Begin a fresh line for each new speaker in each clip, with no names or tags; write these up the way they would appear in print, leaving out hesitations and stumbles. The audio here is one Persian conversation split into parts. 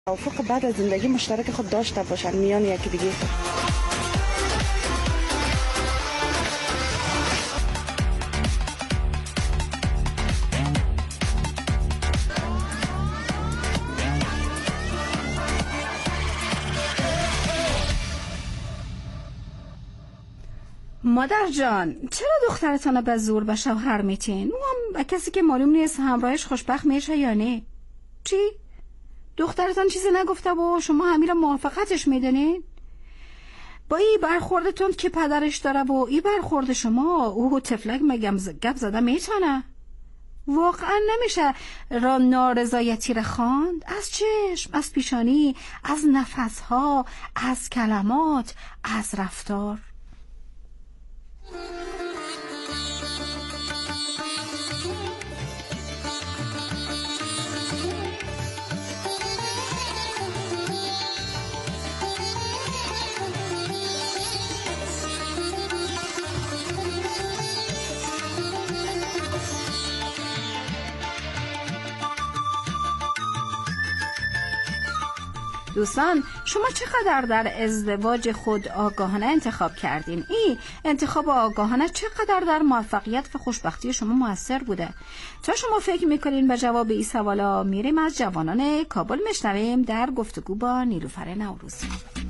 توافق بعد از زندگی مشترک خود داشته باشن میان یکی دیگه.
مادر جان، چرا دخترتان به زور به شوهر میتین؟ او هم کسی که معلوم نیست همراهش خوشبخت میشه یا نه. چی؟ دخترتان چیزی نگفته و شما همین را موافقتش میدونین؟ با این برخوردتون که پدرش داره و این برخورد شما، او تفلک مگم گپ زده میتونه؟ واقعا نمیشه را نارضایتی را خواند؟ از چشم، از پیشانی، از نفسها، از کلمات، از رفتار. دوستان، شما چقدر در ازدواج خود آگاهانه انتخاب کردین؟ این انتخاب آگاهانه چقدر در موفقیت و خوشبختی شما موثر بوده؟ تا شما فکر میکنین به جواب این سوالا میریم از جوانان کابل میشنویم در گفتگو با نیلوفر نوروزی.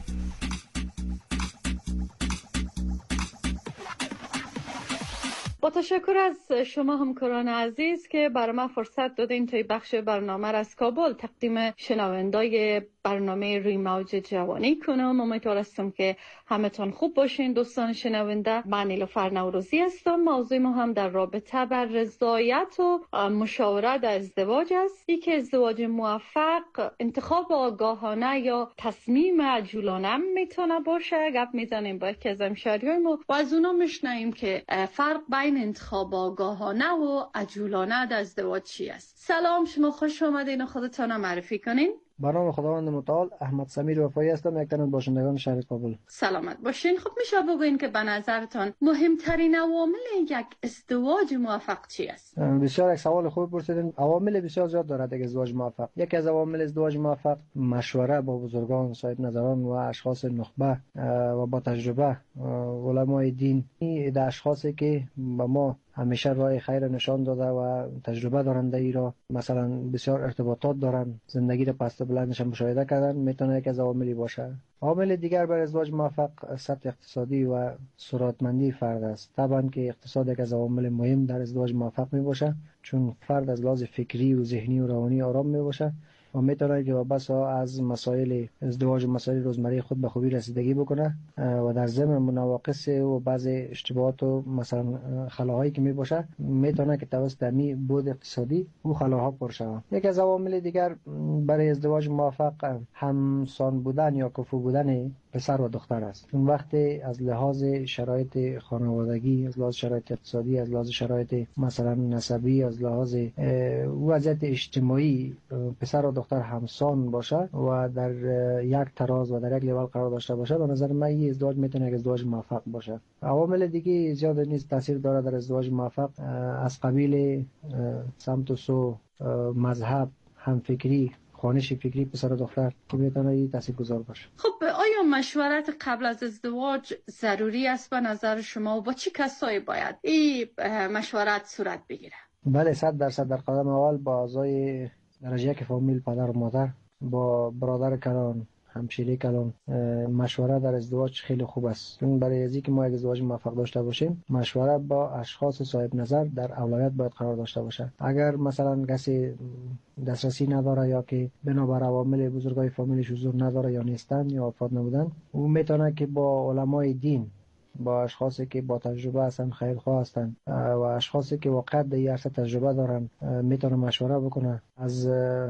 با تشکر از شما همکاران عزیز که برای من فرصت دادین توی بخش برنامه از کابل تقدیم شنوندای برنامه روی موج جوانی کنم. امیدوار هستم که همتون خوب باشین. دوستان شنونده، من نیلوفر نوروزی هستم. موضوع ما هم در رابطه بر رضایت و مشاوره در ازدواج است. ای که ازدواج موفق انتخاب آگاهانه یا تصمیم عجولانه میتونه باشه. گپ میزنیم با یکی از همشهریایمون و از اونا میشنویم که فرق بین انتخاب آگاهانه و عجولانه در ازدواج چی است. سلام، شما خوش آمدین و خودتون معرفی کنین.
به نام خداوند متعال، احمد سمیر وفایی هستم، یک تن از باشندگان شهر کابل.
سلامت باشین. خب میشه بگوین که به نظرتان مهمترین عوامل یک ازدواج موفق چی است؟
بسیار یک سوال خوب پرسیدین. عوامل بسیار زیاد دارد یک ازدواج موفق. یکی از عوامل ازدواج موفق مشوره با بزرگان، صاحب نظران و اشخاص نخبه و با تجربه، علمای دین. این اشخاصی که به ما همیشه راه خیر نشان داده و تجربه دارنده ای را، مثلا بسیار ارتباطات دارن، زندگی را پس بلندش مشاهده کردن، میتونه یک از عواملی باشه. عامل دیگر برای ازدواج موفق سطح اقتصادی و سرعتمندی فرد است. طبعا که اقتصاد یک از عوامل مهم در ازدواج موفق می باشه، چون فرد از لحاظ فکری و ذهنی و روانی آرام می باشه و میتونه که بسا از مسائل ازدواج و مسائل روزمره خود به خوبی رسیدگی بکنه و در ضمن نواقص و بعض اشتباهات و مثلا خلاهایی که می باشه میتونه که توسط می بود اقتصادی و خلاها پر شود. یک از عوامل دیگر برای ازدواج موفق همسان بودن یا کفو بودن پسر و دختر است. اون وقتی از لحاظ شرایط خانوادگی، از لحاظ شرایط اقتصادی، از لحاظ شرایط مثلا نسبی، از لحاظ وضعیت اجتماعی پسر و دختر همسان باشه و در یک تراز و در یک لیول قرار داشته باشه، به نظر من این ازدواج میتونه یک ازدواج موفق باشه. عوامل دیگه زیاد نیست تاثیر داره در ازدواج موفق، از قبیل سمت و سو، مذهب، همفکری، خوانش فکری پسر و دختر که میتونه تاثیرگذار باشه.
خب آیا مشورت قبل از ازدواج ضروری است به نظر شما و با چه کسایی باید این مشورت صورت بگیره؟
بله، 100% در قدم اول با اعضای درجه یک فامیل، پدر و مادر، با برادر کلان، همشیره کلان مشوره در ازدواج خیلی خوب است. چون برای از اینکه ما یک ازدواج موفق داشته باشیم، مشوره با اشخاص صاحب نظر در اولویت باید قرار داشته باشه. اگر مثلا کسی دسترسی نداره یا که بنابر عوامل بزرگای فامیلش حضور نداره یا نیستن یا وفات نبودن، او میتونه که با علمای دین، با اشخاصی که با تجربه هستن، خیرخواه هستن و اشخاصی که واقعا در این عرصه تجربه دارن، میتونه مشوره بکنه. از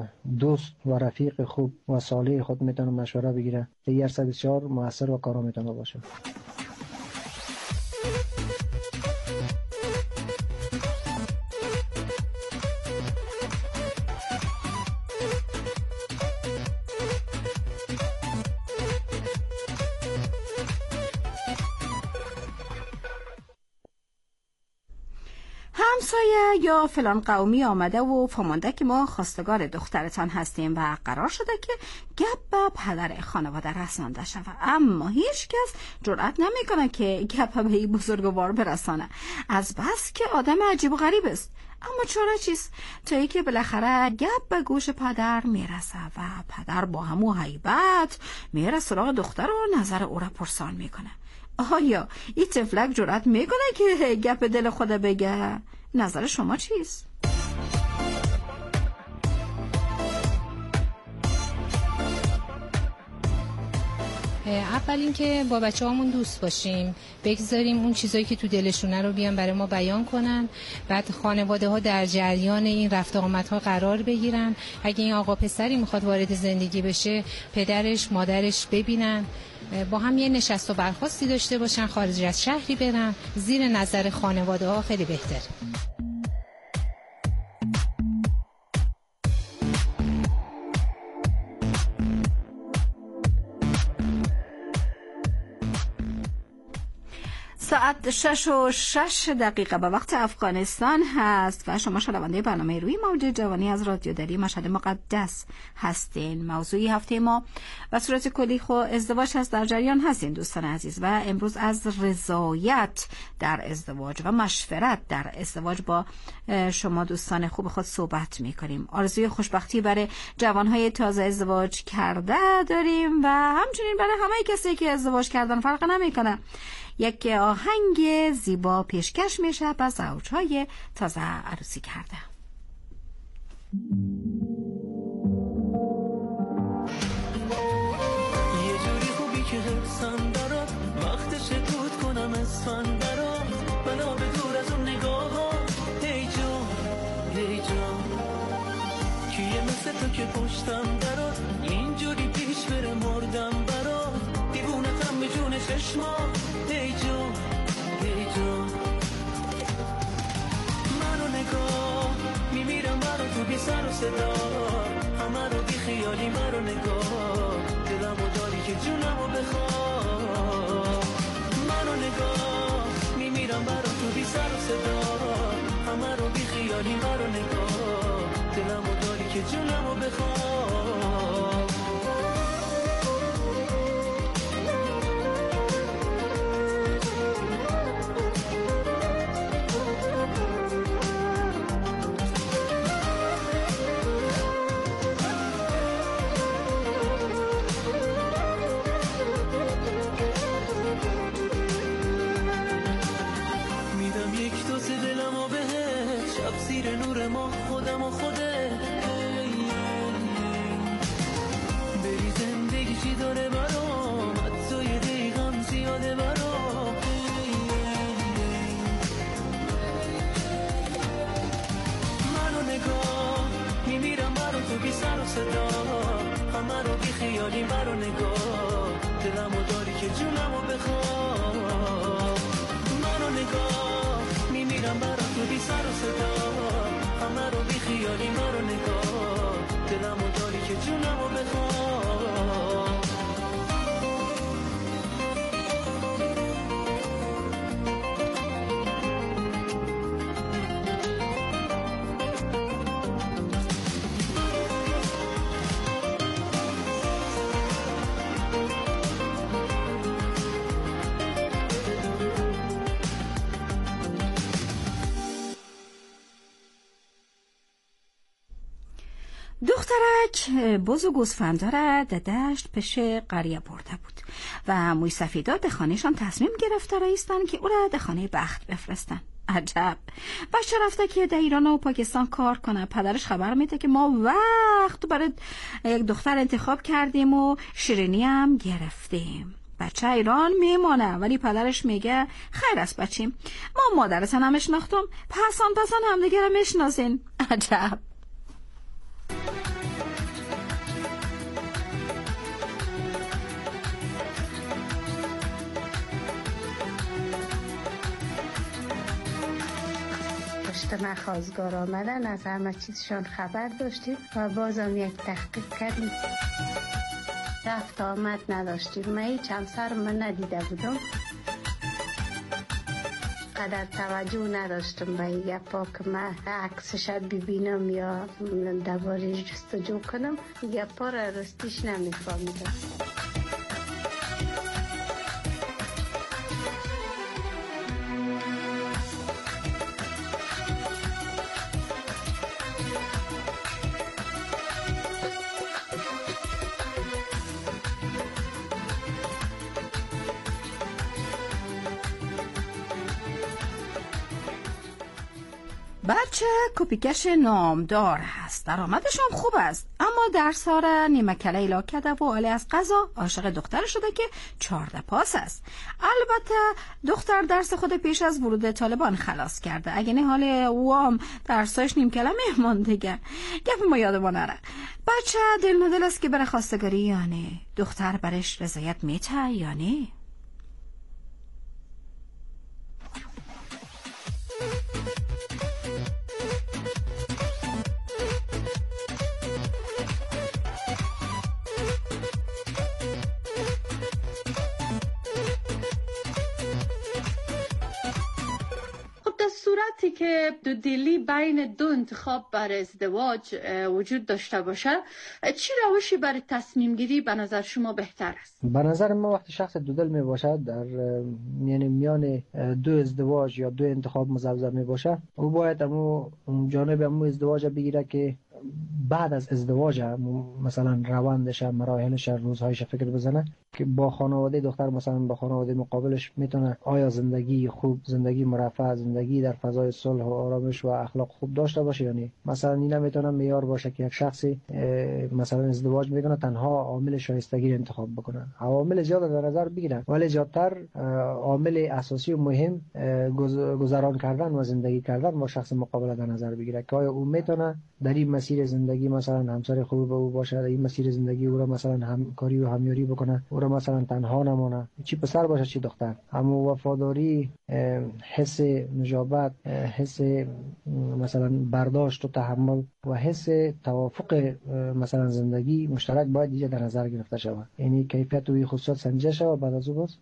دوست و رفیق خوب و صالح خود میتونه مشوره بگیره. در این عرصه بسیار موثر و کارا میتونه باشه.
همسایه یا فلان قومی آمده و فهمانده که ما خواستگار دخترتان هستیم و قرار شده که گپ به پدر خانواده رسانده شود، اما هیچ کس جرأت نمیکنه که گپ به این بزرگوار برسانه، از بس که آدم عجیب و غریب است. اما چاره چیست؟ تا ای که بالاخره گپ به گوش پدر میرسه و پدر با همو هیبت میره سراغ دختر و نظر او را پرسان میکنه. آیا این طفلک جرأت میکنه که گپ دل خود بگه؟ نظر شما چیست؟
اول اینکه با بچه‌هامون دوست باشیم، بگذاریم اون چیزایی که تو دلشونه رو بیان برای ما بیان کنن، بعد خانواده‌ها در جریان این رفت آمدها قرار بگیرن. اگه این آقا پسری میخواد وارد زندگی بشه، پدرش مادرش ببینن، با هم یه نشست و برخاستی داشته باشن، خارج از شهری برن، زیر نظر خانواده‌ها خیلی بهتر.
ساعت 6:06 به وقت افغانستان هست و شما شنونده برنامه روی موج جوانی از رادیو دری مشهد مقدس هستین. موضوعی هفته ما و صورت کلی خو ازدواج هست. در جریان هستین دوستان عزیز و امروز از رضایت در ازدواج و مشورت در ازدواج با شما دوستان خوب خود صحبت میکنیم. آرزوی خوشبختی برای جوانهای تازه ازدواج کرده داریم و همچنین برای همه کسی که ازدواج کردن، فرق نمیکنه. یک آهنگ زیبا پیشکش میشه به زوجهای تازه عروسی کرده.
یه جوری خوبی که حفظم برات، وقتش دود کنم اسفن برات، بنا به دور از اون نگاه ها. هی جان هی جان کیه مثل تو که پشتم درات، اینجوری پیش بره مردم برات، دیوونه خم به جون چشما. هی جان هی جان منو نگاه میمیرم برا تو بی سر و صدا، همه رو بی خیالی منو نگاه، دلمو داری که جونمو بخواه. منو نگاه میمیرم برا تو بی سر و صدا، همه رو بی خیالی منو نگاه، دلمو داری که جونمو بخواه. زیر نور ما خودم و خوده، بری زندگی چی داره برام، حتی یه دقیقم زیاده برام. منو نگاه میمیرم برا تو بی سر و صدا، همه رو بی خیالی برا نگاه، دلمو داری که جونمو بخواه. منو نگاه میمیرم برا تو بی سر و صدا، همه رو بی خیالی مرا نگاه، دلمو داری که جونمو بخواه.
دخترک بز و گوسفندا را در دشت پیش قریه برده بود و موی سفیدا در خانهشان تصمیم گرفته رایستن که او را در خانه بخت بفرستن. عجب، بچه رفته که در ایران و پاکستان کار کنه. پدرش خبر میده که ما وقت برای یک دختر انتخاب کردیم و شیرینی هم گرفتیم. بچه ایران میمانه ولی پدرش میگه خیر است بچیم، ما مادرتان هم اشناختم، پسان هم دیگه را میشناسین. عجب.
پشت خواستگار آمدن از همه چیزشان خبر داشتیم و بازم یک تحقیق کردیم. رفت آمد نداشتیم. من هیچ همسر من ندیده بودم. اینقدر توجه نداشتم به این گپا که من عکسش ببینم یا درباره‌اش جستجو کنم. گپا را راستیش نمیفهمیدم.
بچه کپیکش نامدار هست، درآمدش هم خوب است، اما درس‌ها را نیمه کله ایلا کرده و حالی از قضا عاشق دختر شده که 14 پاس است. البته دختر درس خود پیش از ورود طالبان خلاص کرده، اگه نه حال او هم درساش نیم کله میمان دیگه. گفت ما یادمون نره. بچه دل ندل است که بره خواستگاری یا نه؟ دختر برش رضایت میته یا نه؟
صورتی که دو دلی بین دو انتخاب بر ازدواج وجود داشته باشه، چی روشی برای تصمیم گیری به نظر شما بهتر است؟
به نظر من وقتی شخص دو دل می باشد، در یعنی میان دو ازدواج یا دو انتخاب مزبزب می باشه، او باید جانب امو ازدواج بگیره که بعد از ازدواج مثلا روندش، مراحلش، روزهایش فکر بزنه که با خانواده دختر مثلا با خانواده مقابلش میتونه آیا زندگی خوب، زندگی مرفه، زندگی در فضای صلح و آرامش و اخلاق خوب داشته باشه. یعنی مثلا این نمیتونه معیار باشه که یک شخصی مثلا ازدواج میکنه تنها عامل شایستگی انتخاب بکنه. عوامل زیاد در نظر بگیرن، ولی زیادتر عامل اساسی و مهم گذران کردن و زندگی کردن با شخص مقابل در نظر بگیره که آیا او میتونه در این مسیر زندگی مثلا همسر خوب به او باشه، در این مسیر زندگی او را مثلا همکاری و همیاری بکنه، او را مثلا تنها نمونه، چی پسر باشه چی دختر. اما وفاداری، حس نجابت، حس مثلا برداشت و تحمل و حس توافق مثلا زندگی مشترک باید دیگه در نظر گرفته شود. یعنی کیفیت و خصوصیات سنجیده شود، بعد از اون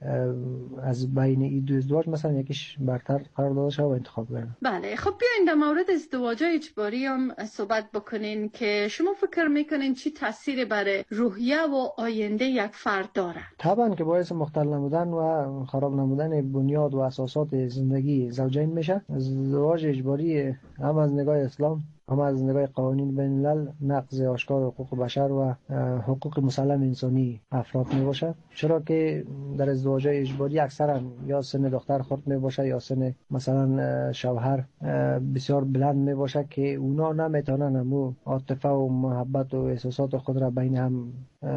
از بین این دو ازدواج مثلا یکیش برتر قرار داده شود و انتخاب کنه.
بله، خب بیاین در مورد ازدواج اجباری هم صحبت بکنین که شما فکر میکنین چی تأثیری برای روحیه و آینده یک فرد داره؟
طبعا که باعث مختل نمودن و خراب نمودن بنیاد و اساسات زندگی زوجین میشه. ازدواج اجباری هم از نگاه اسلام هم از نگاه قوانین بین الملل نقض آشکار حقوق بشر و حقوق مسلم انسانی افراد می باشد، چرا که در ازدواج اجباری اکثرا یا سن دختر خرد می باشد یا سن مثلا شوهر بسیار بلند می باشد که اونا نمیتونن همو عاطفه و محبت و احساسات خود را بین هم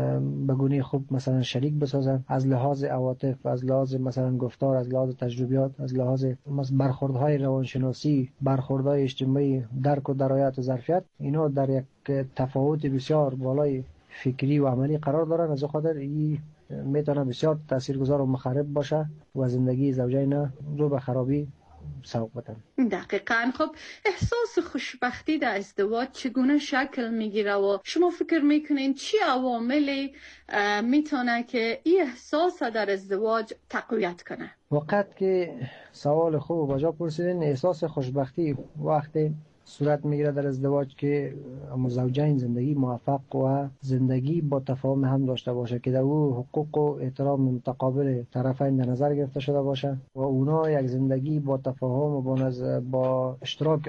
به گونه خوب مثلا شریک بسازن، از لحاظ عواطف، از لحاظ مثلا گفتار، از لحاظ تجربیات، از لحاظ برخوردهای روانشناسی، برخوردهای اجتماعی، درک و درایت و ظرفیت، اینا در یک تفاوت بسیار بالای فکری و عملی قرار دارن. از خاطر این میتونه بسیار تاثیرگذار و مخرب باشه و زندگی زوجین رو به خرابی سوق بدن.
دقیقاً. خب احساس خوشبختی در ازدواج چگونه شکل میگیره و شما فکر میکنین چی عواملی میتونه که این احساس در ازدواج تقویت کنه؟
وقت که سوال خوب و جا پرسیدین، احساس خوشبختی وقتی صورت میگیره در ازدواج که زوجین زندگی موفق و زندگی با تفاهم هم داشته باشه که در او حقوق و احترام متقابل طرفین در نظر گرفته شده باشه و اونا یک زندگی با تفاهم و با اشتراک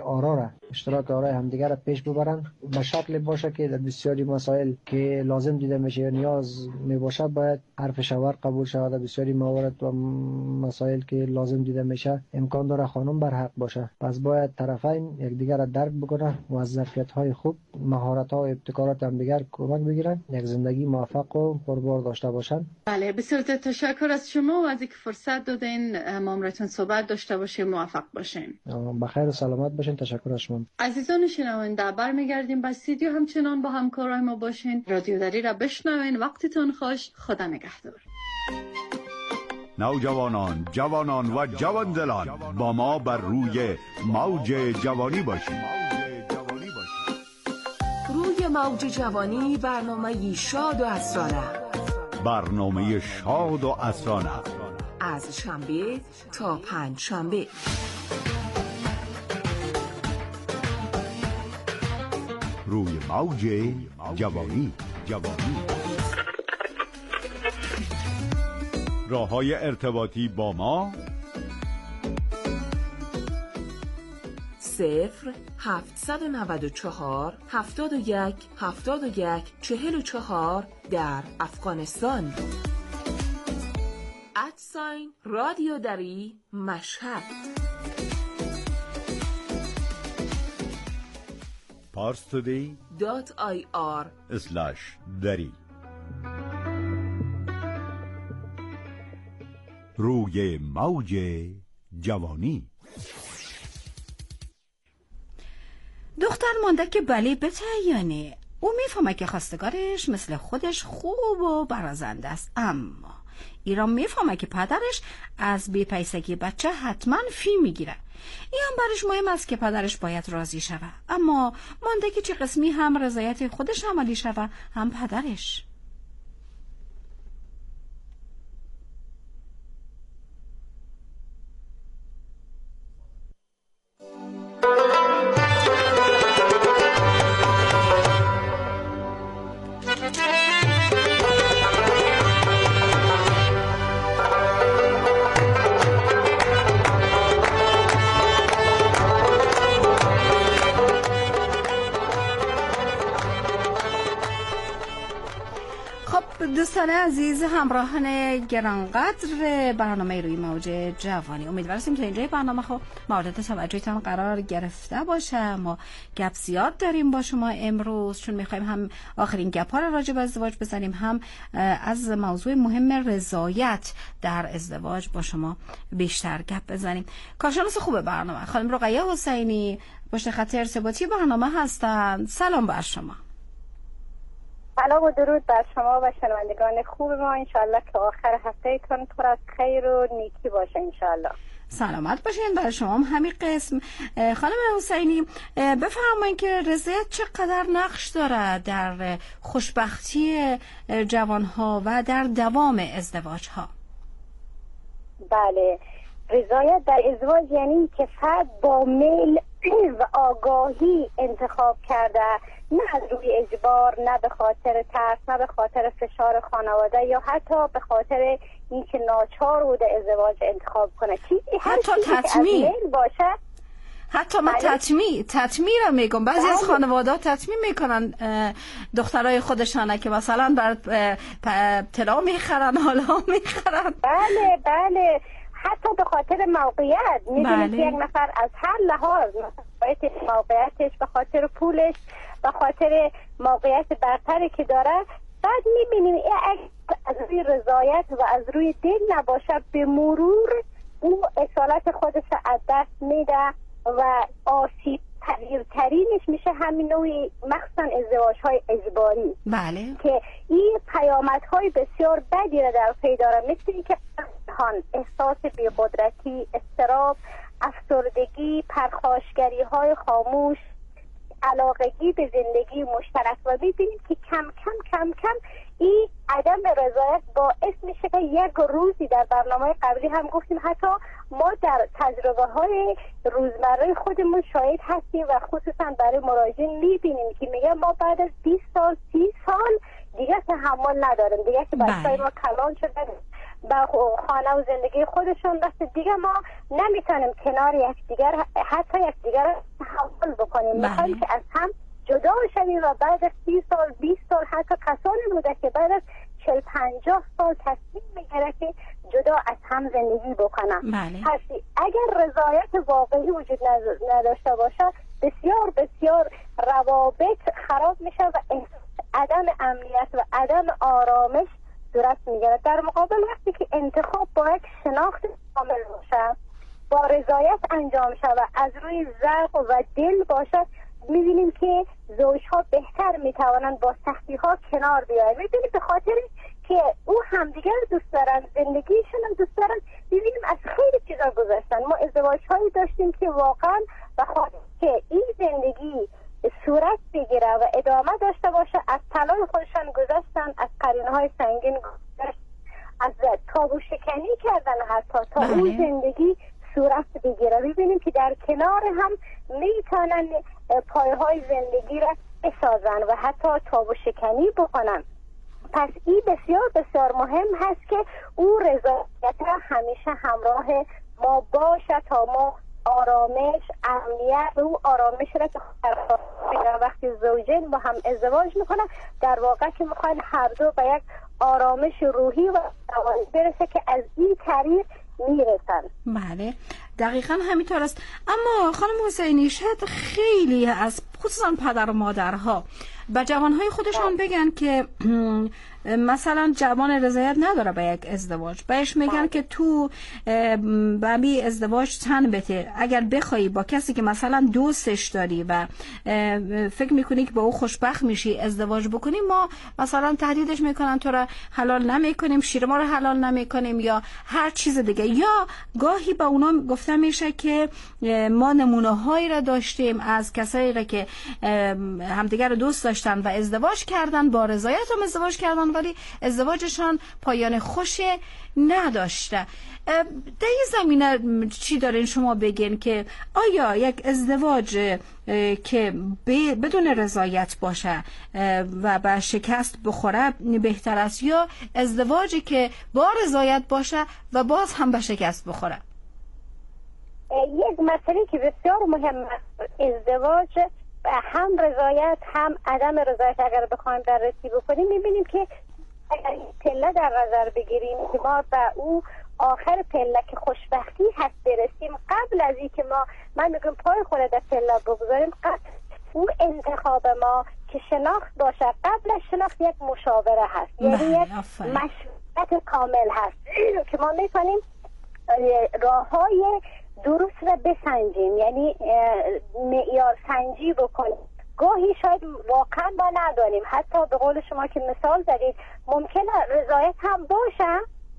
آرای همدیگر را پیش ببرن به شکل باشه که در بسیاری مسائل که لازم دیده میشه یا نیاز میباشه باید حرف شوهر قبول شود. در بسیاری موارد و مسائل که لازم دیده میشه امکان داره خانم بر حق باشه، پس باید طرفین یکدیگر درک بکنن و از ظرفیت‌های خوب، مهارت‌ها و ابتکارات هم دیگر کمک بگیرن، یک زندگی موفق و پربار داشته باشن.
بله، بسیار تشکر از شما و از اینکه فرصت دادین ما امروز صحبت داشته باشیم. موفق باشین.
بخیر و سلامت باشین. تشکر از شما.
عزیزان شنونده، برمیگردیم به استودیو، همچنان با همکارای ما باشین. رادیو دری را بشنوین. وقتتون خوش. خدا نگهدار.
نوجوانان، جوانان و جوان‌دلان، با ما بر روی موج جوانی باشید.
روی موج جوانی برنامه شاد و اسرانه.
برنامه شاد و اسرانه
از شنبه تا پنج شنبه.
روی موج جوانی. راه‌های ارتباطی با ما
0794 71 71 44 در افغانستان. رادیو دری مشهد.
parstoday.ir/dari. روی موج جوانی.
دختر مانده که بله بتعینه. او میفهمه که خواستگارش مثل خودش خوب و برازنده است، اما ایران میفهمه که پدرش از بی‌پیسگی بچه حتما فی میگیره. این هم برش مهم است که پدرش باید راضی شوه، اما مانده که چه قسمی هم رضایت خودش عملی شوه هم پدرش. دوستان عزیز، همراهان گرانقدر برنامه روی موج جوانی، امیدوارم تا اینجای برنامه خب مورد توجهتان قرار گرفته باشه. ما گپ زیاد داریم با شما امروز، چون میخوایم هم آخرین گپ‌ها را راجع به ازدواج بزنیم، هم از موضوع مهم رضایت در ازدواج با شما بیشتر گپ بزنیم. کارشناس خوب برنامه خانم رقیه حسینی پشت خط ارتباطی برنامه هستند. سلام بر شما.
سلام و درود بر شما و شنوندگان خوب ما. انشالله که آخر هفتهتون پر از خیر و نیکی باشه انشالله.
سلامت باشین. برای شما هم همین قسم. خانم حسینی بفرمایید که رضایت چقدر نقش داره در خوشبختی جوانها و در دوام ازدواج ها؟
بله، رضایت در ازدواج یعنی که فرد با میل و آگاهی انتخاب کرده، نه از روی اجبار، نه به خاطر ترس، نه به خاطر فشار خانواده، یا حتی به خاطر اینکه ناچار بوده ازدواج انتخاب کنه.
حتی تطمیع
باشه.
حتی من تطمیع را میگم. بعضی از خانواده تطمیع میکنن دخترای خودشانه که مثلا بر طلا میخرن، حالا میخرن.
بله بله، حتی به خاطر موقعیت. میدونید که یک نفر از هر لحاظ، موقعیتش، به خاطر پولش، به خاطر موقعیت برتری که داره، بعد میبینیم از روی رضایت و از روی دل نباشه، به مرور او اصالت خودش از دست میده و آسیب پذیرترینش میشه همین نوعی مخصوصا ازدواج‌های اجباری.
بله.
که این پیامدهای بسیار بدی را در پی داره، مثل اینکه احساس بی‌قدرتی، اضطراب، افسردگی، پرخاشگری‌های خاموش، علاقگی به زندگی مشترک، و ببینیم که کم کم این عدم رضایت باعث میشه که یک روزی، در برنامه قبلی هم گفتیم، حتی ما در تجربه های روزمره خودمون شاهد هستیم و خصوصا برای مراجعین میبینیم که میگه ما بعد از 20 سال 30 سال دیگه تحمل نداریم، دیگه که بچه‌های ما کلان شدن با خانه و زندگی خودشون دست، دیگه ما نمیتونیم کنار یکدیگر حتی یکدیگر تحمل بکنیم. میخوایم که از هم جدا شویم و بعد از 30 سال 20 سال حتی کسانی بوده که بعد از 40-50 سال تصمیم میگیره که جدا از هم زندگی بکنن.
بله.
اگر رضایت واقعی وجود نداشته باشه، بسیار روابط خراب میشه و عدم امنیت و عدم آرامش صورت میگیره. در مقابل وقتی که انتخاب با یک شناخت کامل باشه، با رضایت انجام شود، از روی ذوق و دل باشه، میبینیم که زوجها بهتر میتوانند با سختی ها کنار بیاید. میبینیم به خاطر که او همدیگر دوست دارن، زندگیشون هم دوست دارن، میبینیم از خیلی چیزا گذشتن. ما ازدواج هایی داشتیم که واقعا به خاطر که این زندگی صورت بگیره و ادامه داشته باشه، از طلای خودشان گذشتن، از قرینه های سنگین گذشت، از تابو شکنی کردن حتی تا اون زندگی صورت بگیره. ببینیم که در کنار هم میتونن پایه‌های زندگی را بسازن و حتی تابو شکنی بکنن. پس این بسیار بسیار مهم هست که او رضایت را همیشه همراه ما باشه تا ما آرامش، امنیت و او آرامش را که وقتی زوجین با هم ازدواج میکنن در واقع که میخواین هر دو به یک آرامش روحی و روانی برسه که از این طریق میرسن.
بله دقیقا همینطور است. اما خانم حسینی شاید خیلی از خصوصا پدر و مادرها به جوانهای خودشان بگن که مثلا جوان رضایت نداره به یک ازدواج، بهش میگن که تو به می ازدواج تن بده، اگر بخوای با کسی که مثلا دوستش داری و فکر میکنی که با او خوشبخت میشی ازدواج بکنی، ما مثلا تهدیدش میکنن تو را حلال نمیکنیم، شیر ما را حلال نمیکنیم یا هر چیز دیگه. یا گاهی با اونا گفته میشه که ما نمونه هایی را داشتیم از کسایی را که همدیگر رو دوست داشتن و ازدواج کردن، با رضایت هم ازدواج کردن ولی ازدواجشان پایان خوش نداشته. در این زمینه چی دارین شما بگین که آیا یک ازدواج که بدون رضایت باشه و به شکست بخوره بهتر است یا ازدواجی که با رضایت باشه و باز هم به شکست بخوره؟
یک مسئله که بسیار مهم است، ازدواج هم رضایت هم عدم رضایت اگر بخوایم بررسی بکنیم میبینیم که اگر این پله در نظر بگیریم که ما به او آخر پله که خوشبختی هست برسیم، قبل از این که من میگم پای خود در پله بگذاریم، قبل او انتخاب ما که شناخت باشه، قبل از شناخت یک مشاوره هست، یعنی یک مشورت کامل هست که ما میکنیم راههای درست را بسنجیم، یعنی معیار سنجی بکنیم. گاهی شاید واقعا ما ندانیم، حتی به قول شما که مثال زدید ممکنه رضایت هم باشه،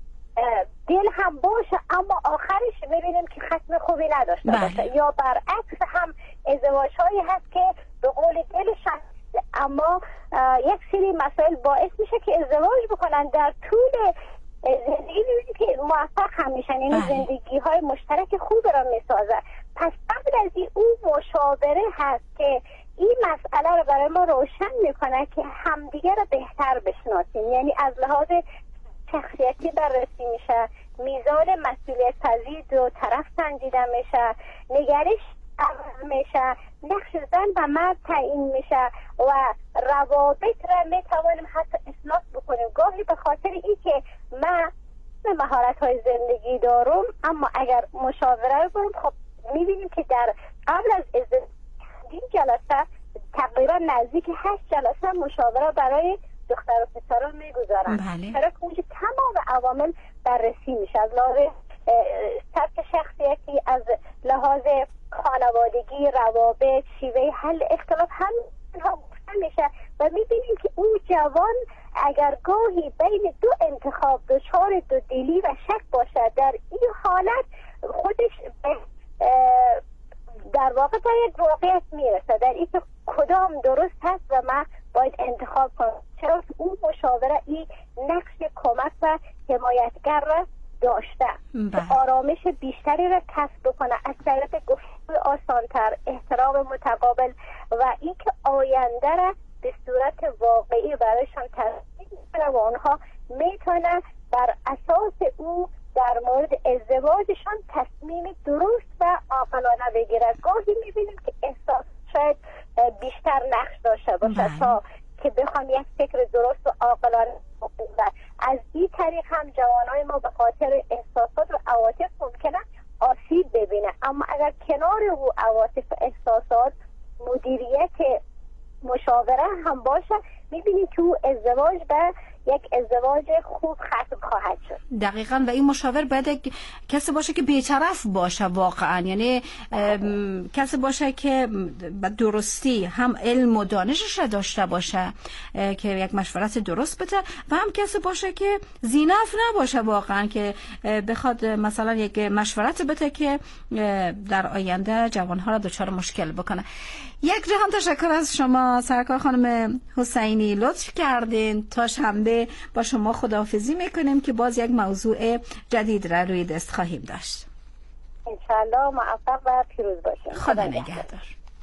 دل هم باشه، اما آخرش ببینیم که ختم خوبی نداشته باشه. یا برعکس هم ازدواج هایی هست که به قول دلش هست اما یک سری مسائل باعث میشه که ازدواج بکنن، در طول زندگی میبینیم که موفق هم میشن، یعنی زندگی های مشترک خوب را میسازن. پس قبل از این اون مشاوره هست که این مسئله رو برای ما روشن میکنه که همدیگه رو بهتر بشناسیم، یعنی از لحاظ شخصیتی بررسی میشه، میزان مسئولیت پذیری دو طرف سنجیده میشه، نگرش عوض میشه، نقش زن و مرد تعیین میشه و روابط را میتوانیم حتی اصلاح بکنیم. گاهی به خاطر این که من مهارت های زندگی دارم اما اگر مشاوره رو برم، خب میبینیم که در قبل از این جلسه تقریبا نزدیک 8 جلسه مشاوره برای دختر و پسران میگذارن. چرا که اونجا تمام عوامل بررسی میشه، از لحاظ سبک شخصیتی، از لحاظ خانوادگی، روابط، شیوه حل اختلاف، همینها گفته میشه و میبینیم که اون جوان اگر گاهی بین دو انتخاب دچار دو دلی و شک باشه، در این حالت خودش در واقع به یک واقعیت میرسه در این که کدام درست هست و من باید انتخاب کنم. چرا که اون مشاوره این نقش کمک و حمایتگر را داشته که آرامش بیشتری را کسب بکنه از طریق گفتگوی آسانتر، احترام متقابل و اینکه آینده را به صورت واقعی برایشان تصمیم کنه و آنها میتونن بر اساس او در مورد ازدواجشان تصمیم درست و عاقلانه بگیره. گاهی میبینیم که احساس شاید بیشتر نقش داشته باشه تا که بخوام یک فکر درست و عاقلانه بکنیم. از این طریق هم جوانای ما به خاطر احساسات و عواطف ممکنه آسیب ببینه، اما اگر کنار او عواطف و احساسات مدیریت مشاوره هم باشه، میبینید که او ازدواج به یک ازدواج خوب ختم خواهد شد.
دقیقاً. و این مشاور باید کسی باشه که بی‌طرف باشه واقعاً، یعنی کسی باشه که به درستی هم علم و دانشش را داشته باشه که یک مشورت درست بده و هم کسی باشه که زینف نباشه واقعاً که بخواد مثلا یک مشورت بده که در آینده جوانها را دچار مشکل بکنه. یک جهان تشکر از شما سرکار خانم حسینی. خیلی لطف کردین. تا شنبه با شما خداحافظی میکنیم که باز یک موضوع جدید را روی دست خواهیم داشت.
انشالله موفق و پیروز باشیم.
خدا نگهدار.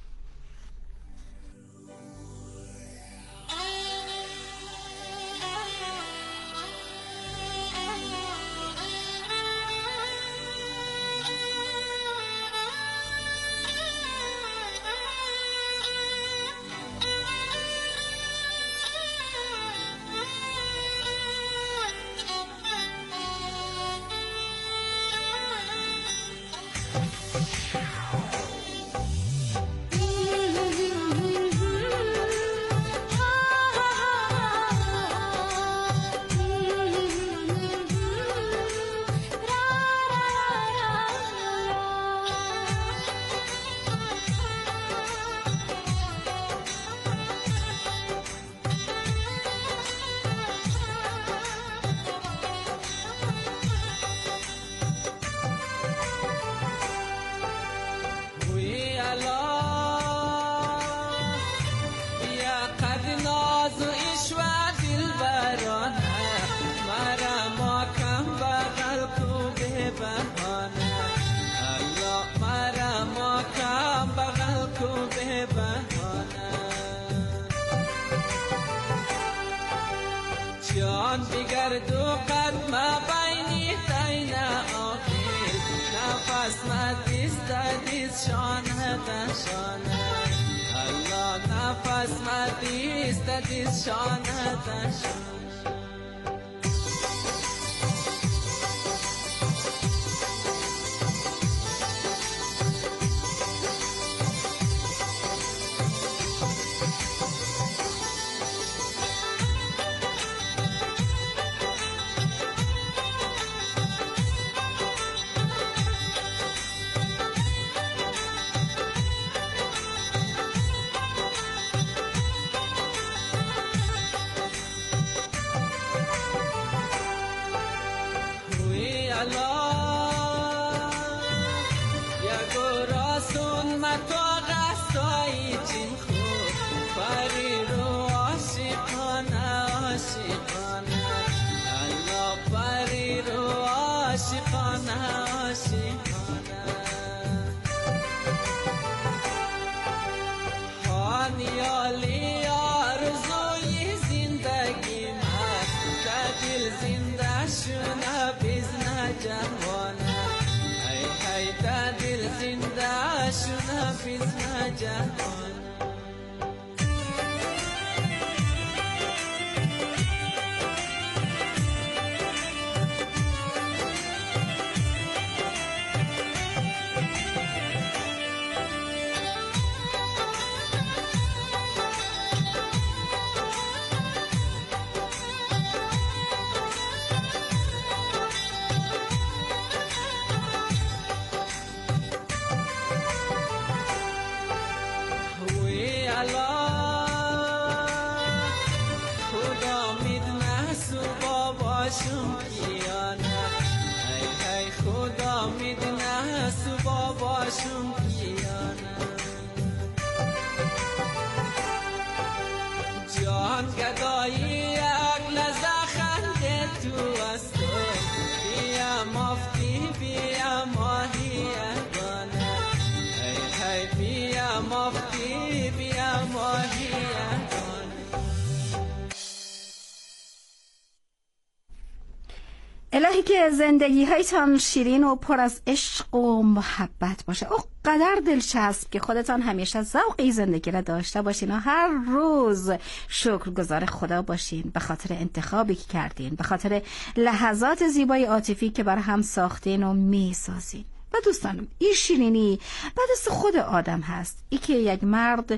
الهی که زندگی هایتان شیرین و پر از عشق و محبت باشه. او قدر دلچسب که خودتان همیشه ذوقی زندگی را داشته باشین و هر روز شکرگزار خدا باشین به خاطر انتخابی که کردین، به خاطر لحظات زیبای عاطفی که بر هم ساختین و میسازین. و دوستانم، این شیرینی به دست خود آدم هست. ای که یک مرد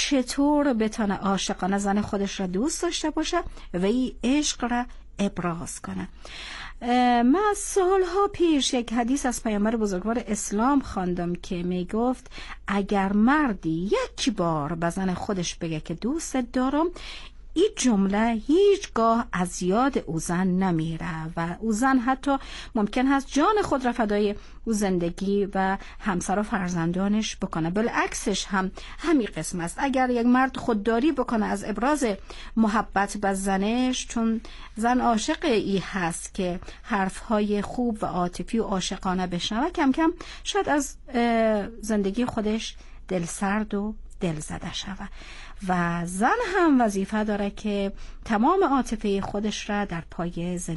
چطور بتونه عاشقانه زن خودش را دوست داشته باشه و این عشق را ابراز کنه. من سالها پیش یک حدیث از پیامبر بزرگوار اسلام خواندم که می گفت اگر مردی یک بار به زن خودش بگه که دوست دارم، این جمله هیچگاه از یاد او زن نمیره و او زن حتی ممکن هست جان خود را فدای او زندگی و همسر و فرزندانش بکنه. بالعکسش هم همین قسم است. اگر یک مرد خودداری بکنه از ابراز محبت به زنش، چون زن عاشق ای هست که حرفهای خوب و عاطفی و عاشقانه بشنوه، کم کم شاید از زندگی خودش دلسرد و دل زده شود. و زن هم وظیفه داره که تمام عاطفه خودش را در پای زندگی